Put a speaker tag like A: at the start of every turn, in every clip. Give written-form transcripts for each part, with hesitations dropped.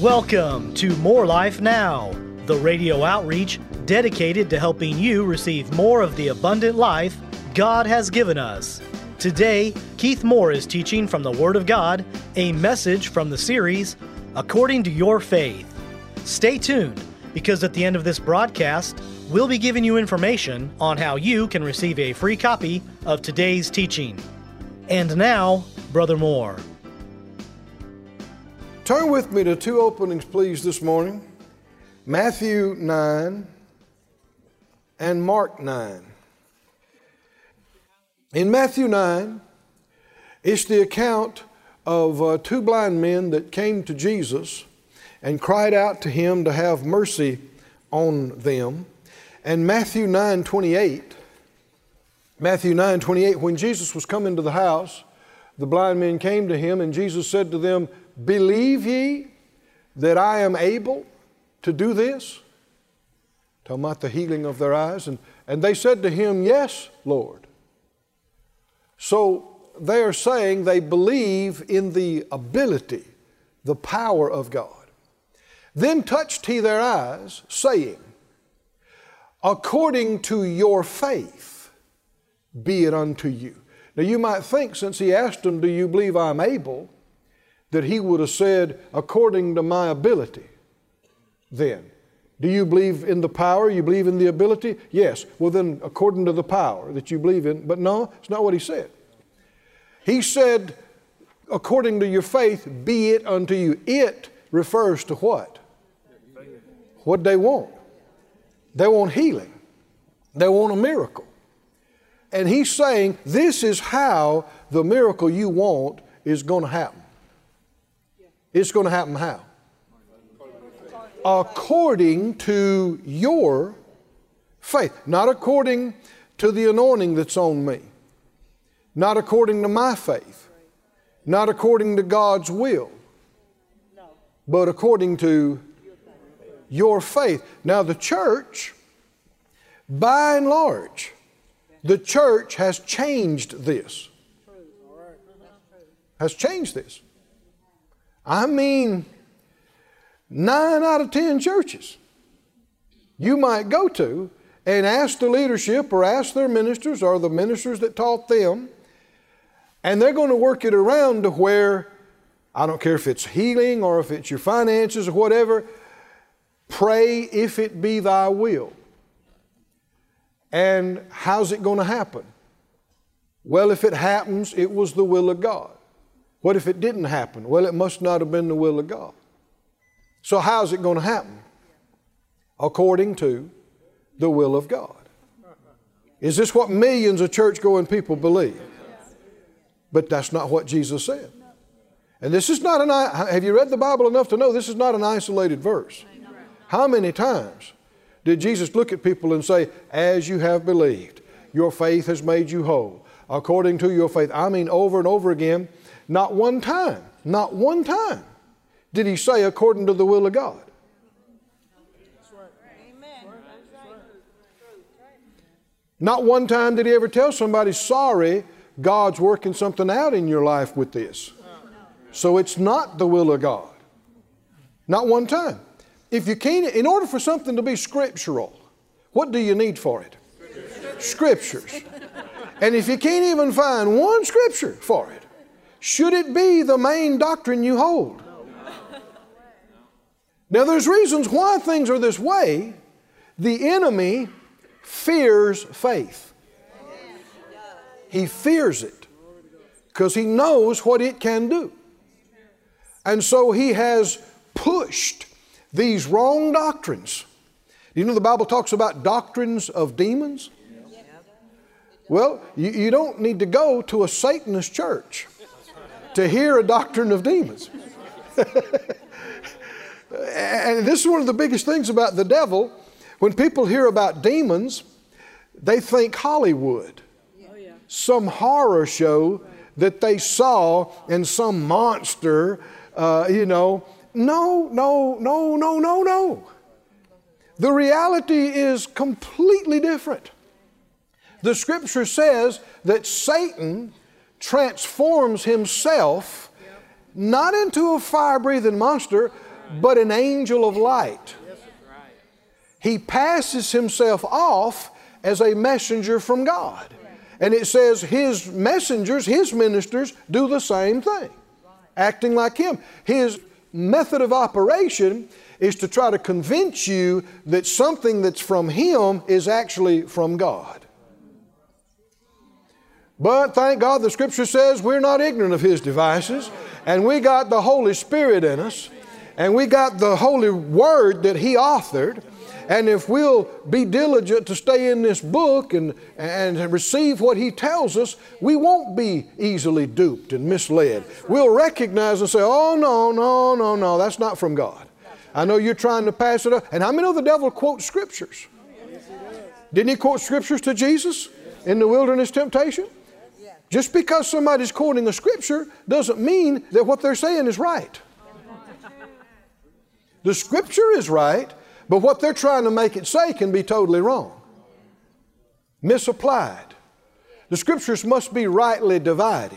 A: Welcome to More Life Now, the radio outreach dedicated to helping you receive more of the abundant life God has given us. Today, Keith Moore is teaching from the Word of God, a message from the series, According to Your Faith. Stay tuned, because at the end of this broadcast, we'll be giving you information on how you can receive a free copy of today's teaching. And now, Brother Moore.
B: Turn with me to two openings, please, this morning. Matthew 9 and Mark 9. In Matthew 9, it's the account of two blind men that came to Jesus and cried out to him to have mercy on them. And Matthew 9:28, when Jesus was coming to the house, the blind men came to him, and Jesus said to them, "Believe ye that I am able to do this?" Talking about the healing of their eyes. And they said to him, "Yes, Lord." So they are saying they believe in the ability, the power of God. Then touched he their eyes, saying, "According to your faith, be it unto you." Now you might think, since he asked them, "Do you believe I'm able?" that he would have said, "According to my ability." Then, do you believe in the power? You believe in the ability? Yes. Well then, according to the power that you believe in. But no, it's not what he said. He said, "According to your faith, be it unto you." It refers to what? What they want. They want healing. They want a miracle. And he's saying, this is how the miracle you want is going to happen. It's going to happen how? According to your faith. Not according to the anointing that's on me. Not according to my faith. Not according to God's will. But according to your faith. Now the church, by and large, the church has changed this. Has changed this. I mean, 9 out of 10 churches you might go to and ask the leadership or ask their ministers or the ministers that taught them, and they're going to work it around to where, I don't care if it's healing or if it's your finances or whatever, pray if it be thy will. And how's it going to happen? Well, if it happens, it was the will of God. What if it didn't happen? Well, it must not have been the will of God. So how's it going to happen? According to the will of God. Is this what millions of church-going people believe? But that's not what Jesus said. And this is not have you read the Bible enough to know this is not an isolated verse? How many times did Jesus look at people and say, "As you have believed, your faith has made you whole. According to your faith." I mean, over and over again. Not one time did he say, "According to the will of God." Not one time did he ever tell somebody, "Sorry, God's working something out in your life with this. So it's not the will of God." Not one time. If you can't, in order for something to be scriptural, what do you need for it? Scriptures. And if you can't even find one scripture for it, should it be the main doctrine you hold? Now there's reasons why things are this way. The enemy fears faith. He fears it because he knows what it can do. And so he has pushed these wrong doctrines. You know the Bible talks about doctrines of demons? Well, you don't need to go to a Satanist church to hear a doctrine of demons. And this is one of the biggest things about the devil. When people hear about demons, they think Hollywood. Some horror show that they saw in some monster, No. The reality is completely different. The scripture says that Satan transforms himself not into a fire-breathing monster, but an angel of light. He passes himself off as a messenger from God. And it says his messengers, his ministers, do the same thing, acting like him. His method of operation is to try to convince you that something that's from him is actually from God. But thank God the Scripture says we're not ignorant of his devices, and we got the Holy Spirit in us, and we got the Holy Word that he authored. And if we'll be diligent to stay in this book and receive what he tells us, we won't be easily duped and misled. We'll recognize and say, oh, no, that's not from God. I know you're trying to pass it up. And how many know the devil quotes Scriptures? Didn't he quote Scriptures to Jesus in the wilderness temptation? Just because somebody's quoting a Scripture doesn't mean that what they're saying is right. The Scripture is right, but what they're trying to make it say can be totally wrong, misapplied. The Scriptures must be rightly divided.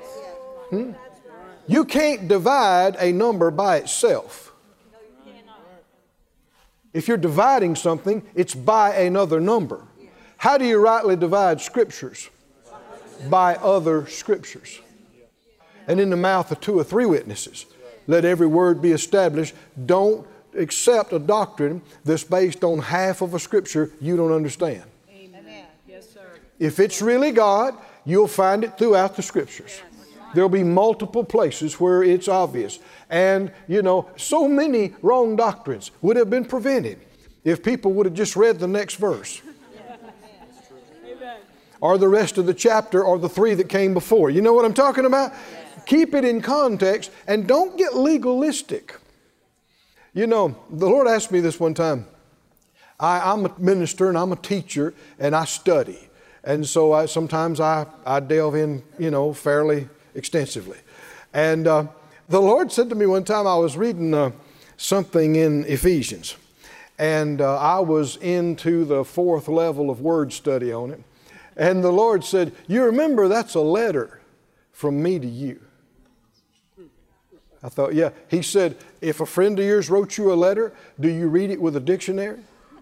B: You can't divide a number by itself. If you're dividing something, it's by another number. How do you rightly divide Scriptures? By other Scriptures. And in the mouth of 2 or 3 witnesses, let every word be established. Don't accept a doctrine that's based on half of a Scripture you don't understand. Amen. Yes, sir. If it's really God, you'll find it throughout the Scriptures. There'll be multiple places where it's obvious. And, so many wrong doctrines would have been prevented if people would have just read the next verse. Or the rest of the chapter, or the 3 that came before. You know what I'm talking about? Keep it in context and don't get legalistic. The Lord asked me this one time. I'm a minister and I'm a teacher and I study. And so sometimes I delve in, fairly extensively. And the Lord said to me one time, I was reading something in Ephesians. And I was into the 4th level of word study on it. And the Lord said, you remember that's a letter from me to you. I thought, yeah. He said, if a friend of yours wrote you a letter, do you read it with a dictionary?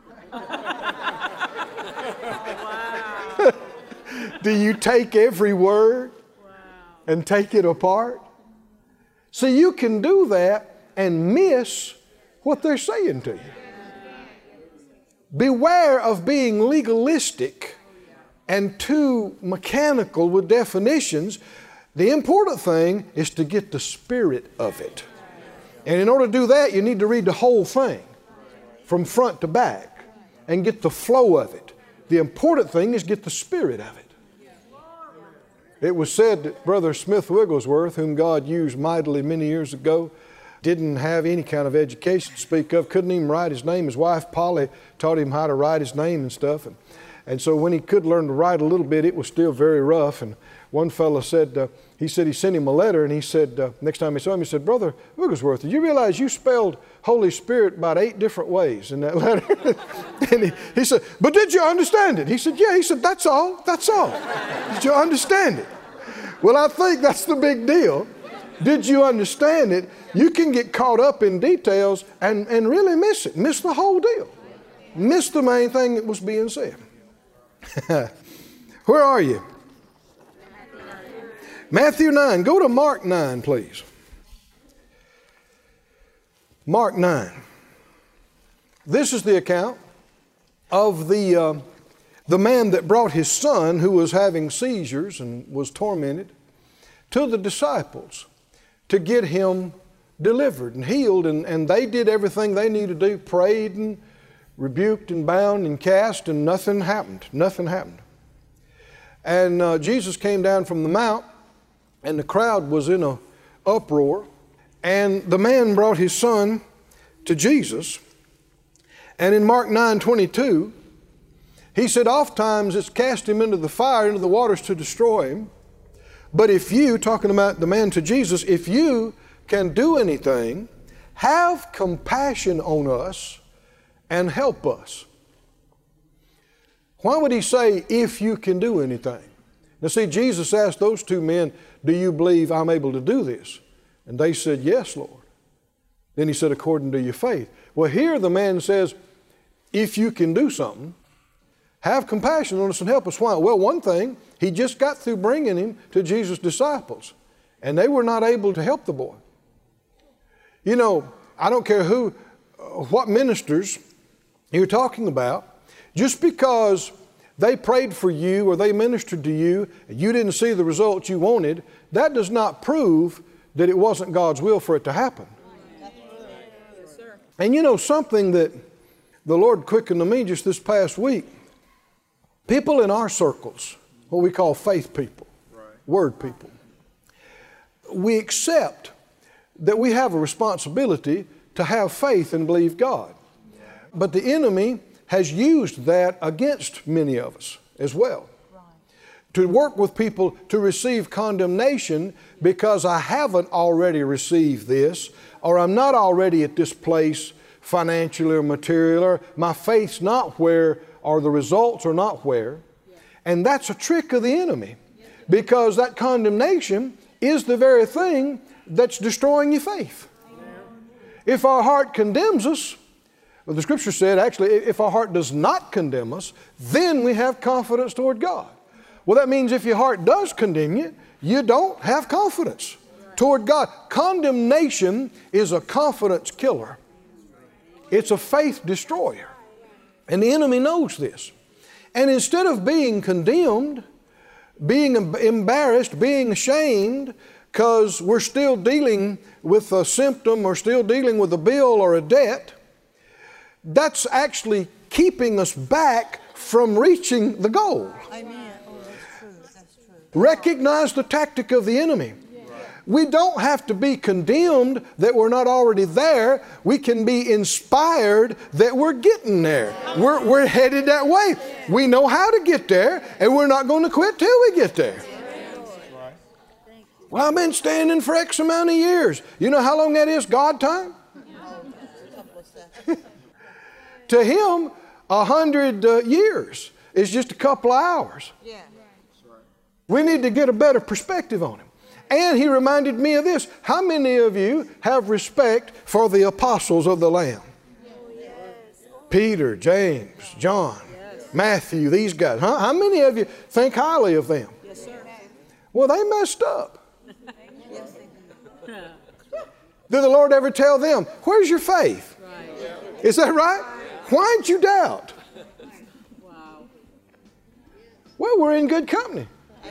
B: Do you take every word and take it apart? So you can do that and miss what they're saying to you. Beware of being legalistic and too mechanical with definitions. The important thing is to get the spirit of it. And in order to do that, you need to read the whole thing from front to back and get the flow of it. The important thing is get the spirit of it. It was said that Brother Smith Wigglesworth, whom God used mightily many years ago, didn't have any kind of education to speak of, couldn't even write his name. His wife, Polly, taught him how to write his name and stuff. And so when he could learn to write a little bit, it was still very rough. And one fellow said, he sent him a letter, and he said, next time he saw him, he said, Brother Wigglesworth, did you realize you spelled Holy Spirit about 8 different ways in that letter? And he said, but did you understand it? He said, yeah. He said, that's all. Did you understand it? Well, I think that's the big deal. Did you understand it? You can get caught up in details and really miss it. Miss the whole deal. Miss the main thing that was being said. Where are you? Matthew 9. Go to Mark 9, please. Mark 9. This is the account of the man that brought his son, who was having seizures and was tormented, to the disciples to get him delivered and healed. And they did everything they needed to do, prayed and rebuked and bound and cast, and nothing happened. Nothing happened. And Jesus came down from the mount, and the crowd was in an uproar. And the man brought his son to Jesus. And in Mark 9:22, he said, oftentimes it's cast him into the fire, into the waters to destroy him. But if you, talking about the man to Jesus, if you can do anything, have compassion on us and help us. Why would he say, if you can do anything? Now see, Jesus asked those 2 men, do you believe I'm able to do this? And they said, yes, Lord. Then he said, according to your faith. Well, here the man says, if you can do something, have compassion on us and help us. Why? Well, one thing, he just got through bringing him to Jesus' disciples, and they were not able to help the boy. You know, I don't care what ministers you're talking about, just because they prayed for you or they ministered to you and you didn't see the results you wanted, that does not prove that it wasn't God's will for it to happen. And you know, something that the Lord quickened to me just this past week, people in our circles, what we call faith people, word people, we accept that we have a responsibility to have faith and believe God. But the enemy has used that against many of us as well. To work with people to receive condemnation because I haven't already received this, or I'm not already at this place financially or materially, or my faith's not where, or the results are not where. And that's a trick of the enemy, because that condemnation is the very thing that's destroying your faith. If our heart condemns us, well, the Scripture said, actually, if our heart does not condemn us, then we have confidence toward God. Well, that means if your heart does condemn you, you don't have confidence toward God. Condemnation is a confidence killer. It's a faith destroyer. And the enemy knows this. And instead of being condemned, being embarrassed, being ashamed, because we're still dealing with a symptom or still dealing with a bill or a debt, that's actually keeping us back from reaching the goal.
C: Amen. Oh, that's true. That's true.
B: Recognize the tactic of the enemy. We don't have to be condemned that we're not already there. We can be inspired that we're getting there. We're headed that way. We know how to get there, and we're not going to quit till we get there. Well, I've been standing for X amount of years. You know how long that is, God time? To him, 100 years is just a couple of hours. We need to get a better perspective on him. And he reminded me of this. How many of you have respect for the apostles of the Lamb? Peter, James, John, Matthew, these guys. Huh? How many of you think highly of them? Well, they messed up. Did the Lord ever tell them, where's your faith? Is that right? Why'd you doubt? Well, we're in good company.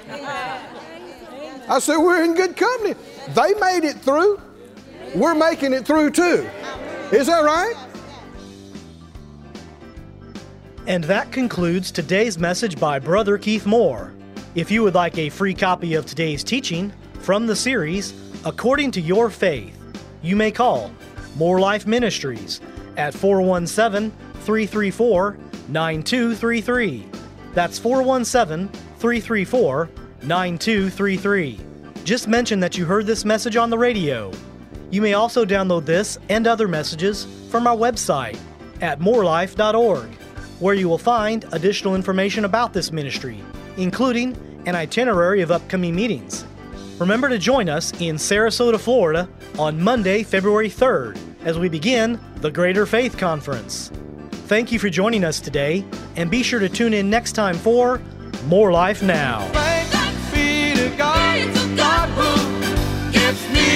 B: I said, we're in good company. They made it through. We're making it through too. Is that right?
A: And that concludes today's message by Brother Keith Moore. If you would like a free copy of today's teaching from the series, According to Your Faith, you may call More Life Ministries at 417-334-9233. That's 417-334-9233. Just mention that you heard this message on the radio. You may also download this and other messages from our website at morelife.org, where you will find additional information about this ministry, including an itinerary of upcoming meetings. Remember to join us in Sarasota, Florida on Monday, February 3rd, as we begin the Greater Faith Conference. Thank you for joining us today, and be sure to tune in next time for More Life Now.
D: Thanks be to God, God who gives me